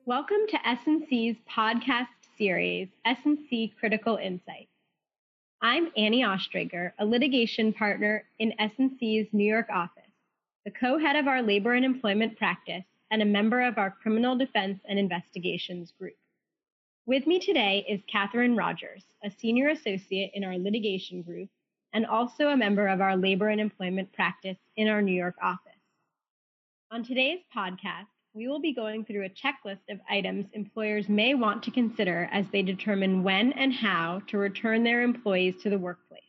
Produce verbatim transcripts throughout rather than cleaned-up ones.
Welcome to S and C's podcast series, S and C Critical Insights. I'm Annie Ostrager, a litigation partner in S and C's New York office, the co-head of our labor and employment practice, and a member of our criminal defense and investigations group. With me today is Catherine Rogers, a senior associate in our litigation group, and also a member of our labor and employment practice in our New York office. On today's podcast, we will be going through a checklist of items employers may want to consider as they determine when and how to return their employees to the workplace.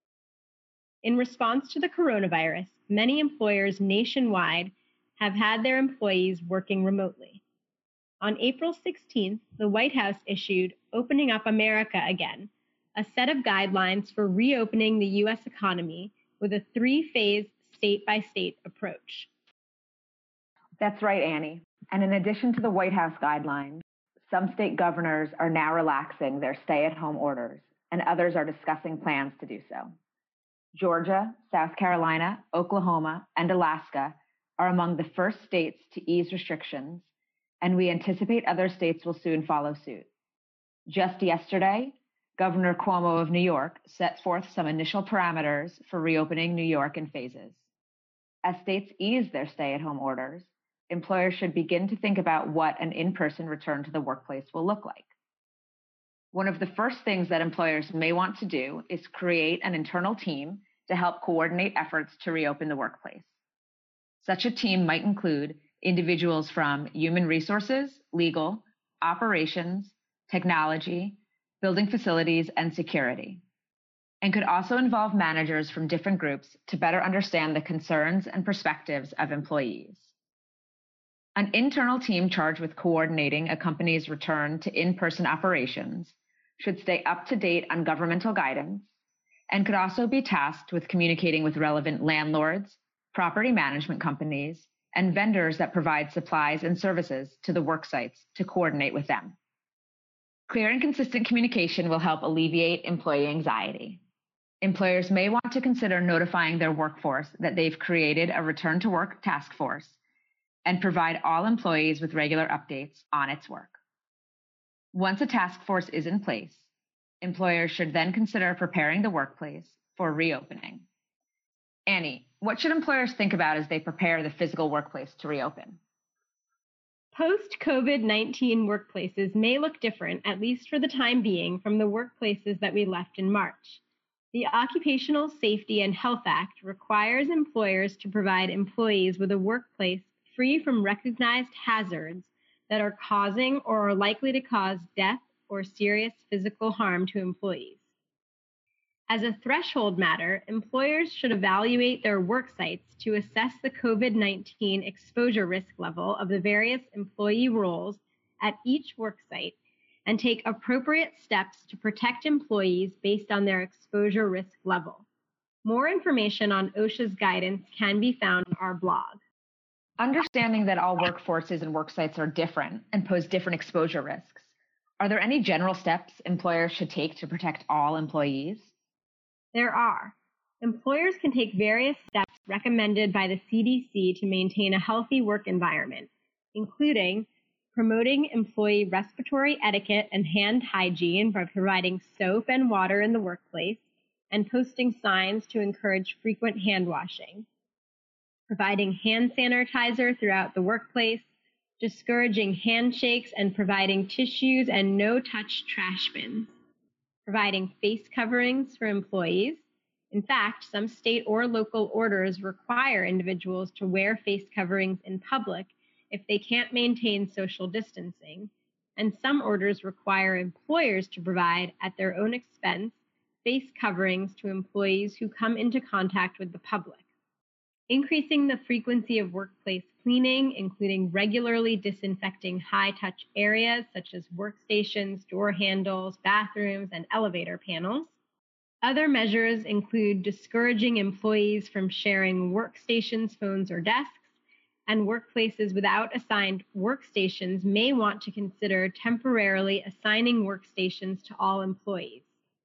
In response to the coronavirus, many employers nationwide have had their employees working remotely. On April sixteenth, the White House issued Opening Up America Again, a set of guidelines for reopening the U S economy with a three-phase state-by-state approach. That's right, Annie. And in addition to the White House guidelines, some state governors are now relaxing their stay-at-home orders, and others are discussing plans to do so. Georgia, South Carolina, Oklahoma, and Alaska are among the first states to ease restrictions, and we anticipate other states will soon follow suit. Just yesterday, Governor Cuomo of New York set forth some initial parameters for reopening New York in phases. As states ease their stay-at-home orders, employers should begin to think about what an in-person return to the workplace will look like. One of the first things that employers may want to do is create an internal team to help coordinate efforts to reopen the workplace. Such a team might include individuals from human resources, legal, operations, technology, building facilities, and security, and could also involve managers from different groups to better understand the concerns and perspectives of employees. An internal team charged with coordinating a company's return to in-person operations should stay up to date on governmental guidance and could also be tasked with communicating with relevant landlords, property management companies, and vendors that provide supplies and services to the work sites to coordinate with them. Clear and consistent communication will help alleviate employee anxiety. Employers may want to consider notifying their workforce that they've created a return to work task force and provide all employees with regular updates on its work. Once a task force is in place, employers should then consider preparing the workplace for reopening. Annie, what should employers think about as they prepare the physical workplace to reopen? Post-COVID nineteen workplaces may look different, at least for the time being, from the workplaces that we left in March. The Occupational Safety and Health Act requires employers to provide employees with a workplace free from recognized hazards that are causing or are likely to cause death or serious physical harm to employees. As a threshold matter, employers should evaluate their work sites to assess the COVID nineteen exposure risk level of the various employee roles at each work site and take appropriate steps to protect employees based on their exposure risk level. More information on OSHA's guidance can be found on our blog. Understanding that all workforces and work sites are different and pose different exposure risks, are there any general steps employers should take to protect all employees? There are. Employers can take various steps recommended by the C D C to maintain a healthy work environment, including promoting employee respiratory etiquette and hand hygiene by providing soap and water in the workplace and posting signs to encourage frequent hand washing, providing hand sanitizer throughout the workplace, discouraging handshakes and providing tissues and no-touch trash bins, providing face coverings for employees. In fact, some state or local orders require individuals to wear face coverings in public if they can't maintain social distancing, and some orders require employers to provide, at their own expense, face coverings to employees who come into contact with the public. Increasing the frequency of workplace cleaning, including regularly disinfecting high-touch areas such as workstations, door handles, bathrooms, and elevator panels. Other measures include discouraging employees from sharing workstations, phones, or desks, and workplaces without assigned workstations may want to consider temporarily assigning workstations to all employees,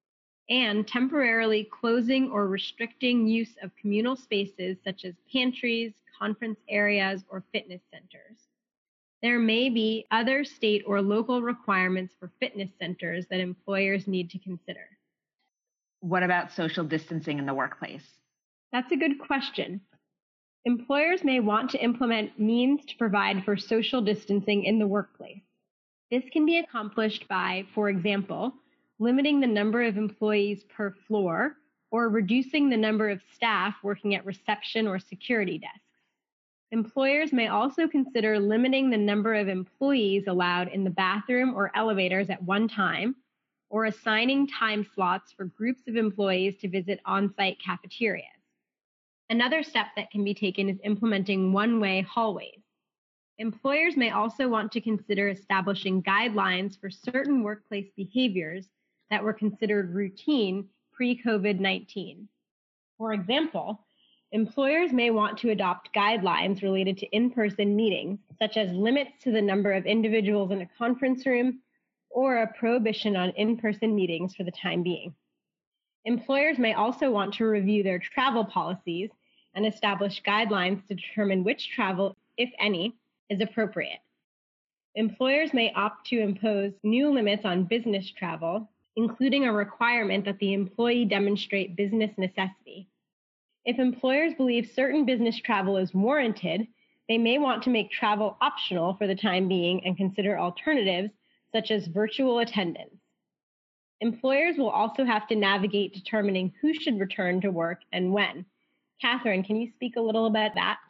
and temporarily closing or restricting use of communal spaces such as pantries, conference areas, or fitness centers. There may be other state or local requirements for fitness centers that employers need to consider. What about social distancing in the workplace? That's a good question. Employers may want to implement means to provide for social distancing in the workplace. This can be accomplished by, for example, limiting the number of employees per floor or reducing the number of staff working at reception or security desks. Employers may also consider limiting the number of employees allowed in the bathroom or elevators at one time, or assigning time slots for groups of employees to visit on-site cafeterias. Another step that can be taken is implementing one-way hallways. Employers may also want to consider establishing guidelines for certain workplace behaviors that were considered routine pre-COVID nineteen. For example, employers may want to adopt guidelines related to in-person meetings, such as limits to the number of individuals in a conference room or a prohibition on in-person meetings for the time being. Employers may also want to review their travel policies and establish guidelines to determine which travel, if any, is appropriate. Employers may opt to impose new limits on business travel, including a requirement that the employee demonstrate business necessity. If employers believe certain business travel is warranted, they may want to make travel optional for the time being and consider alternatives such as virtual attendance. Employers will also have to navigate determining who should return to work and when. Catherine, can you speak a little about that?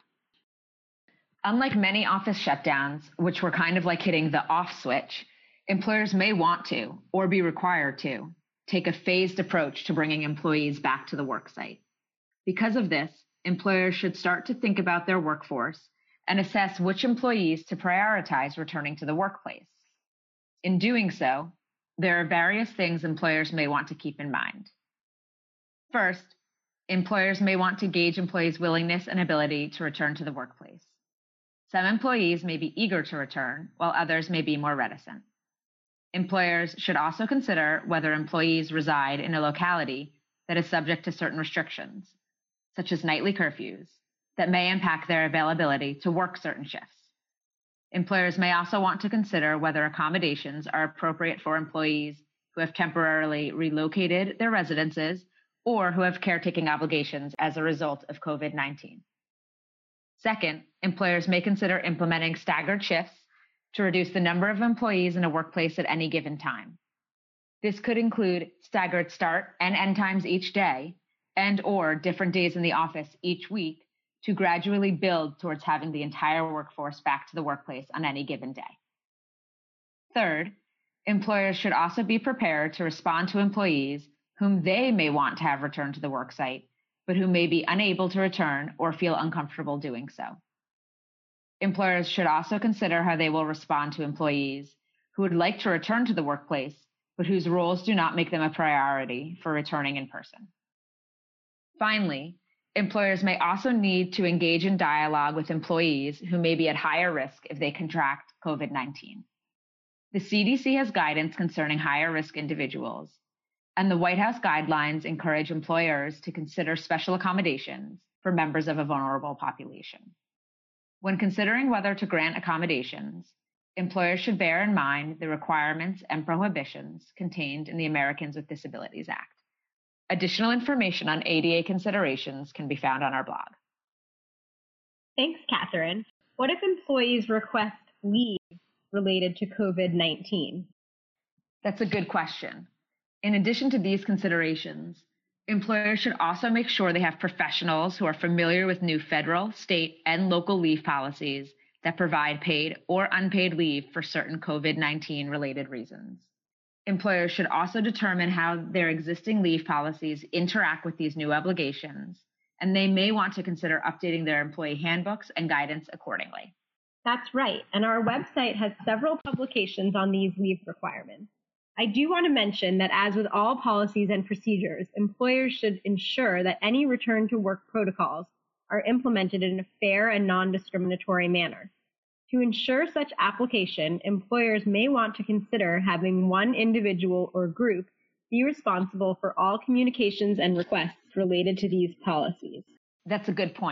Unlike many office shutdowns, which were kind of like hitting the off switch, employers may want to, or be required to, take a phased approach to bringing employees back to the worksite. Because of this, employers should start to think about their workforce and assess which employees to prioritize returning to the workplace. In doing so, there are various things employers may want to keep in mind. First, employers may want to gauge employees' willingness and ability to return to the workplace. Some employees may be eager to return, while others may be more reticent. Employers should also consider whether employees reside in a locality that is subject to certain restrictions, such as nightly curfews, that may impact their availability to work certain shifts. Employers may also want to consider whether accommodations are appropriate for employees who have temporarily relocated their residences or who have caretaking obligations as a result of COVID nineteen. Second, employers may consider implementing staggered shifts to reduce the number of employees in a workplace at any given time. This could include staggered start and end times each day, and or different days in the office each week to gradually build towards having the entire workforce back to the workplace on any given day. Third, employers should also be prepared to respond to employees whom they may want to have return to the worksite, but who may be unable to return or feel uncomfortable doing so. Employers should also consider how they will respond to employees who would like to return to the workplace, but whose roles do not make them a priority for returning in person. Finally, employers may also need to engage in dialogue with employees who may be at higher risk if they contract COVID nineteen. The C D C has guidance concerning higher risk individuals, and the White House guidelines encourage employers to consider special accommodations for members of a vulnerable population. When considering whether to grant accommodations, employers should bear in mind the requirements and prohibitions contained in the Americans with Disabilities Act. Additional information on A D A considerations can be found on our blog. Thanks, Catherine. What if employees request leave related to COVID nineteen? That's a good question. In addition to these considerations, employers should also make sure they have professionals who are familiar with new federal, state, and local leave policies that provide paid or unpaid leave for certain COVID nineteen related reasons. Employers should also determine how their existing leave policies interact with these new obligations, and they may want to consider updating their employee handbooks and guidance accordingly. That's right, and our website has several publications on these leave requirements. I do want to mention that as with all policies and procedures, employers should ensure that any return to work protocols are implemented in a fair and non-discriminatory manner. To ensure such application, employers may want to consider having one individual or group be responsible for all communications and requests related to these policies. That's a good point.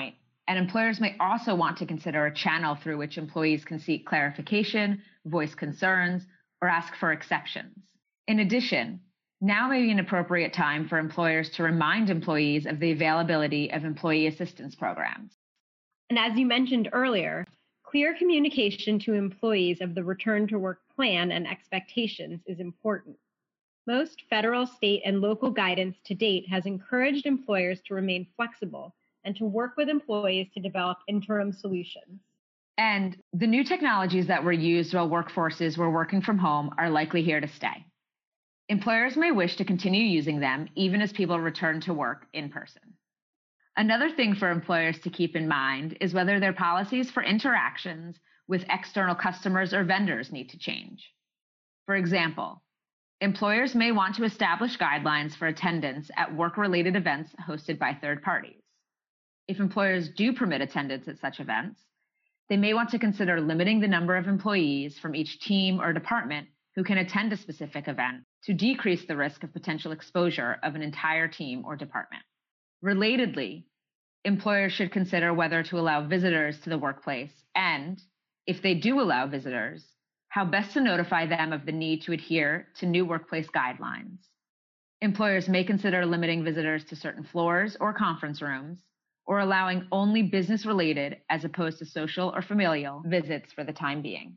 And employers may also want to consider a channel through which employees can seek clarification, voice concerns, or ask for exceptions. In addition, now may be an appropriate time for employers to remind employees of the availability of employee assistance programs. And as you mentioned earlier, clear communication to employees of the return to work plan and expectations is important. Most federal, state, and local guidance to date has encouraged employers to remain flexible and to work with employees to develop interim solutions. And the new technologies that were used while workforces were working from home are likely here to stay. Employers may wish to continue using them even as people return to work in person. Another thing for employers to keep in mind is whether their policies for interactions with external customers or vendors need to change. For example, employers may want to establish guidelines for attendance at work-related events hosted by third parties. If employers do permit attendance at such events, they may want to consider limiting the number of employees from each team or department who can attend a specific event to decrease the risk of potential exposure of an entire team or department. Relatedly, employers should consider whether to allow visitors to the workplace and, if they do allow visitors, how best to notify them of the need to adhere to new workplace guidelines. Employers may consider limiting visitors to certain floors or conference rooms, or allowing only business-related as opposed to social or familial visits for the time being.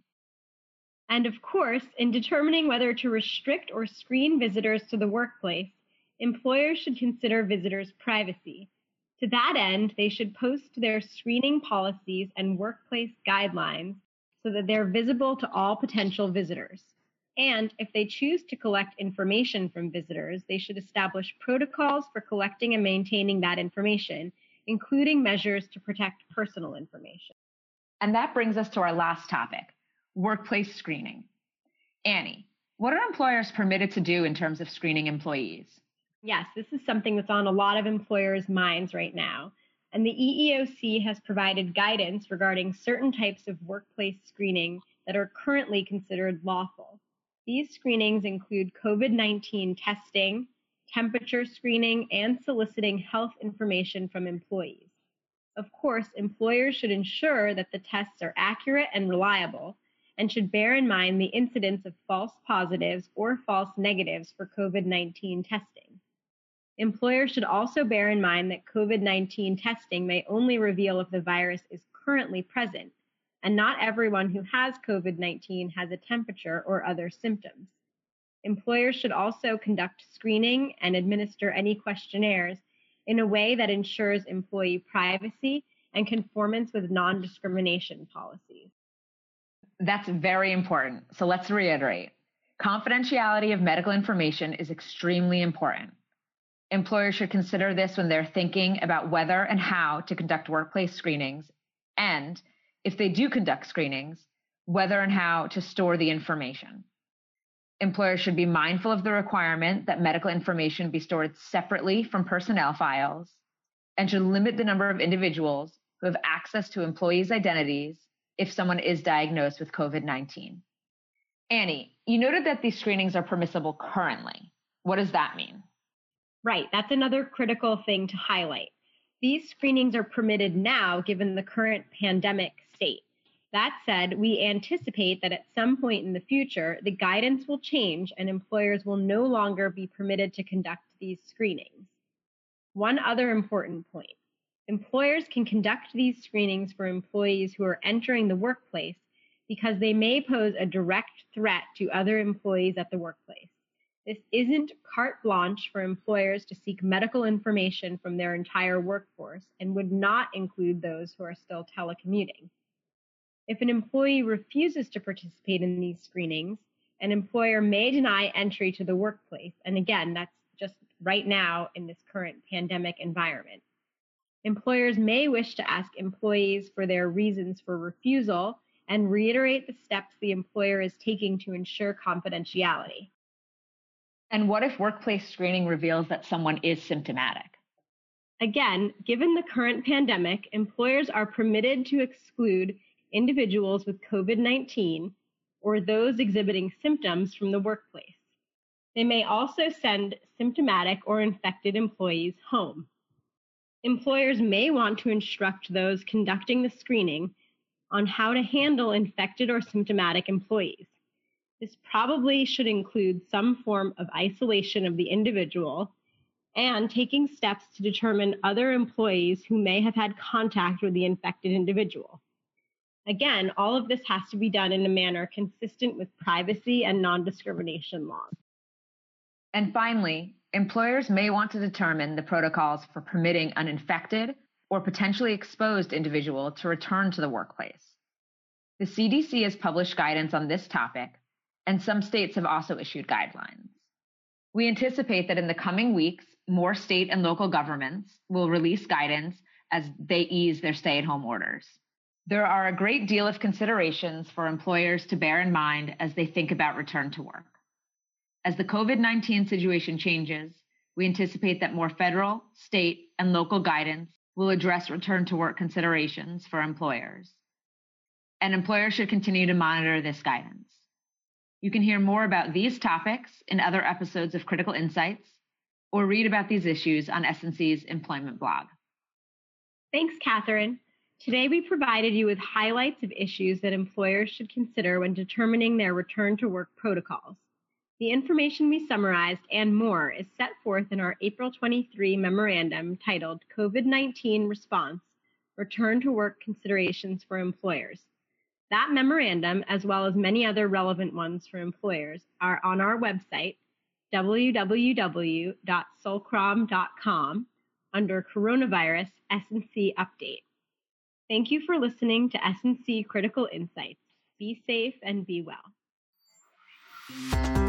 And of course, in determining whether to restrict or screen visitors to the workplace, employers should consider visitors' privacy. To that end, they should post their screening policies and workplace guidelines so that they're visible to all potential visitors. And if they choose to collect information from visitors, they should establish protocols for collecting and maintaining that information, including measures to protect personal information. And that brings us to our last topic, workplace screening. Annie, what are employers permitted to do in terms of screening employees? Yes, this is something that's on a lot of employers' minds right now. And the E E O C has provided guidance regarding certain types of workplace screening that are currently considered lawful. These screenings include COVID nineteen testing, temperature screening, and soliciting health information from employees. Of course, employers should ensure that the tests are accurate and reliable, and should bear in mind the incidence of false positives or false negatives for COVID nineteen testing. Employers should also bear in mind that COVID nineteen testing may only reveal if the virus is currently present, and not everyone who has COVID nineteen has a temperature or other symptoms. Employers should also conduct screening and administer any questionnaires in a way that ensures employee privacy and conformance with non-discrimination policies. That's very important. So let's reiterate. Confidentiality of medical information is extremely important. Employers should consider this when they're thinking about whether and how to conduct workplace screenings, and if they do conduct screenings, whether and how to store the information. Employers should be mindful of the requirement that medical information be stored separately from personnel files, and should limit the number of individuals who have access to employees' identities if someone is diagnosed with COVID nineteen. Annie, you noted that these screenings are permissible currently. What does that mean? Right, that's another critical thing to highlight. These screenings are permitted now given the current pandemic state. That said, we anticipate that at some point in the future, the guidance will change and employers will no longer be permitted to conduct these screenings. One other important point. Employers can conduct these screenings for employees who are entering the workplace because they may pose a direct threat to other employees at the workplace. This isn't carte blanche for employers to seek medical information from their entire workforce and would not include those who are still telecommuting. If an employee refuses to participate in these screenings, an employer may deny entry to the workplace. And again, that's just right now in this current pandemic environment. Employers may wish to ask employees for their reasons for refusal and reiterate the steps the employer is taking to ensure confidentiality. And what if workplace screening reveals that someone is symptomatic? Again, given the current pandemic, employers are permitted to exclude individuals with COVID nineteen or those exhibiting symptoms from the workplace. They may also send symptomatic or infected employees home. Employers may want to instruct those conducting the screening on how to handle infected or symptomatic employees. This probably should include some form of isolation of the individual and taking steps to determine other employees who may have had contact with the infected individual. Again, all of this has to be done in a manner consistent with privacy and non-discrimination laws. And finally, employers may want to determine the protocols for permitting an infected or potentially exposed individual to return to the workplace. The C D C has published guidance on this topic, and some states have also issued guidelines. We anticipate that in the coming weeks, more state and local governments will release guidance as they ease their stay-at-home orders. There are a great deal of considerations for employers to bear in mind as they think about return to work. As the COVID nineteen situation changes, we anticipate that more federal, state, and local guidance will address return to work considerations for employers. And employers should continue to monitor this guidance. You can hear more about these topics in other episodes of Critical Insights, or read about these issues on S N C's employment blog. Thanks, Catherine. Today we provided you with highlights of issues that employers should consider when determining their return to work protocols. The information we summarized and more is set forth in our April twenty-third memorandum titled COVID nineteen Response, Return to Work Considerations for Employers. That memorandum, as well as many other relevant ones for employers, are on our website, w w w dot sulcrom dot com, under Coronavirus S N C Update. Thank you for listening to S N C Critical Insights. Be safe and be well.